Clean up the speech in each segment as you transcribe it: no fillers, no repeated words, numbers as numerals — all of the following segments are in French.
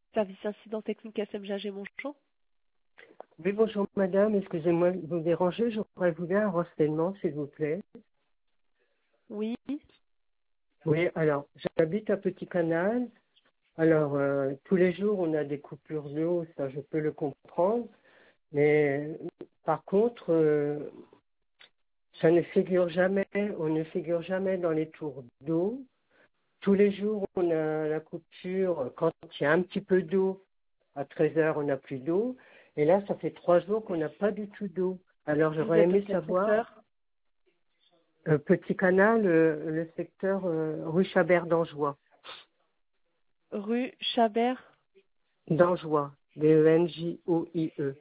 Service incident technique SMGAG Montchamp. Oui, bonjour madame, excusez-moi de vous déranger, j'aurais voulu un renseignement s'il vous plaît. Oui, Oui, alors j'habite à Petit Canal, alors tous les jours on a des coupures d'eau, ça je peux le comprendre, mais par contre ça ne figure jamais, on ne figure jamais dans les tours d'eau. Tous les jours on a la coupure, quand il y a un petit peu d'eau, à 13 heures on n'a plus d'eau, et là ça fait 3 jours qu'on n'a pas du tout d'eau. Alors vous j'aurais êtes dans aimé quel savoir. secteur? Petit Canal, le secteur rue Chabert d'Anjois. Rue Chabert. D'Anjois, Denjoie.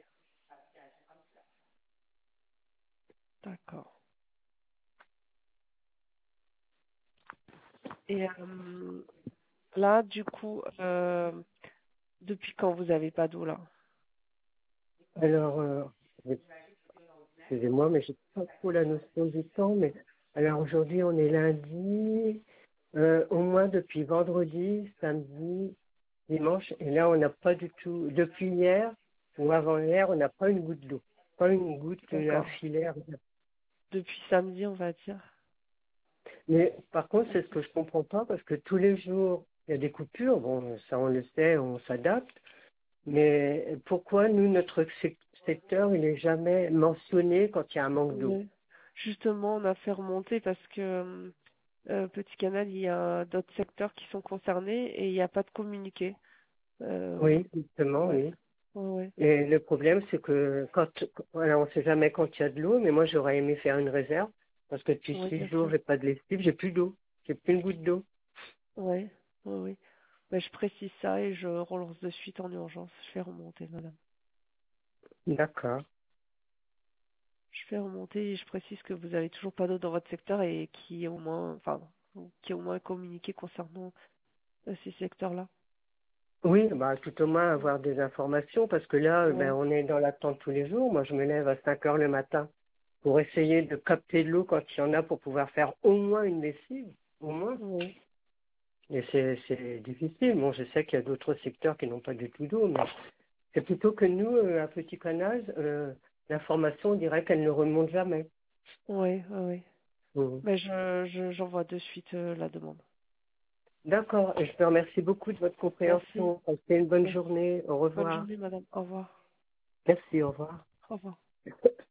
D'accord. Et là, du coup, depuis quand vous avez pas d'eau là? Alors, excusez-moi, mais j'ai pas trop la notion du temps, mais alors aujourd'hui on est lundi, au moins depuis vendredi, samedi, dimanche, et là on n'a pas du tout, depuis hier ou avant-hier, on n'a pas une goutte d'eau, pas une goutte, un D'accord. filaire. Depuis samedi, on va dire. Mais par contre, c'est ce que je comprends pas parce que tous les jours, il y a des coupures. Bon, ça on le sait, on s'adapte. Mais pourquoi nous, notre secteur, il n'est jamais mentionné quand il y a un manque d'eau? Oui. Justement, on a fait remonter parce que Petit Canal, il y a d'autres secteurs qui sont concernés et il n'y a pas de communiqué. Oui, justement, Ouais. oui. Ouais, ouais. Et le problème, c'est que voilà, on ne sait jamais quand il y a de l'eau, mais moi, j'aurais aimé faire une réserve parce que depuis Oui, 6 bien jours, sûr. j'ai pas de lessive, j'ai plus d'eau, j'ai plus une goutte d'eau. Ouais. Oui, oui. Ben, je précise ça et je relance de suite en urgence. Je fais remonter, madame. D'accord. Je fais remonter et je précise que vous avez toujours pas d'eau dans votre secteur et qui est au moins, enfin, qui est au moins communiqué concernant ces secteurs-là. Oui, bah, tout au moins avoir des informations parce que là, ben, Ouais. on est dans l'attente tous les jours. Moi, je me lève à 5 heures le matin pour essayer de capter de l'eau quand il y en a pour pouvoir faire au moins une lessive, au moins. Oui. Et c'est difficile. Bon, je sais qu'il y a d'autres secteurs qui n'ont pas du tout d'eau, mais c'est plutôt que nous, à Petit Canal, l'information, on dirait qu'elle ne remonte jamais. Oui, oui, oui. Mhm. Ben, j'envoie de suite la demande. D'accord. Et je te remercie beaucoup de votre Merci. compréhension. Passez une bonne Merci. journée. Au Bonne revoir. journée, madame. Au revoir. Merci, au revoir. Au revoir.